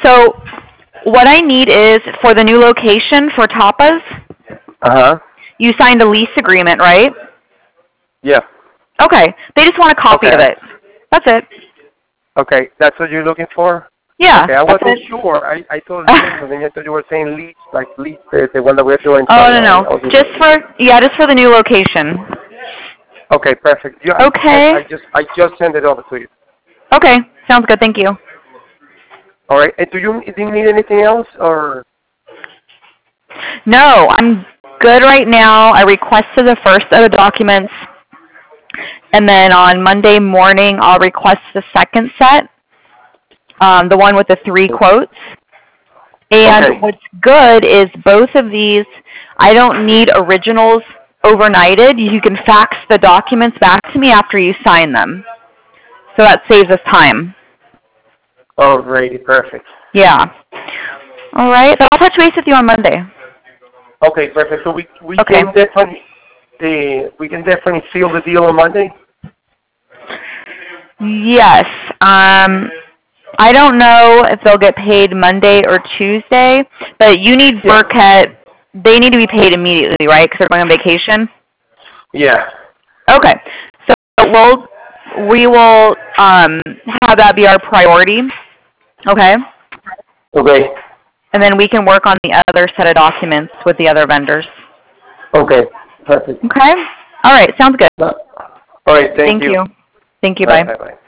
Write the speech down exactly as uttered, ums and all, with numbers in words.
So what I need is for the new location for Tapas, Uh-huh. you signed a lease agreement, right? Yeah. Okay. They just want a copy Okay. of it. That's it. Okay, that's what you're looking for? Yeah. Okay, I that's wasn't it. sure. I, I thought lease, and then I thought you were saying lease, like lease, the, the one that we're doing. Oh, So no, I, no. I wasn't Just sure. for, yeah, just for the new location. Okay, perfect. Yeah, I, Okay. I just I just sent it over to you. Okay. Sounds good. Thank you. All right. And do you do you need anything else or? No, I'm good right now. I requested the first of the documents, and then on Monday morning, I'll request the second set, um, the one with the three quotes. And Okay. what's good is both of these, I don't need originals overnighted. You can fax the documents back to me after you sign them. So that saves us time. Alrighty, perfect. Yeah. All right. So I'll touch base with you on Monday. Okay, perfect. So we we Okay. can definitely the we can definitely seal the deal on Monday. Yes. Um, I don't know if they'll get paid Monday or Tuesday, but you need Yeah. Burkett. They need to be paid immediately, right? Because they're going on vacation. Yeah. Okay. So we'll we will um, have that be our priority. Okay. Okay. And then we can work on the other set of documents with the other vendors. Okay. Perfect. Okay. All right. Sounds good. All right. Thank, Thank you. Thank you. All right. Bye. Bye bye.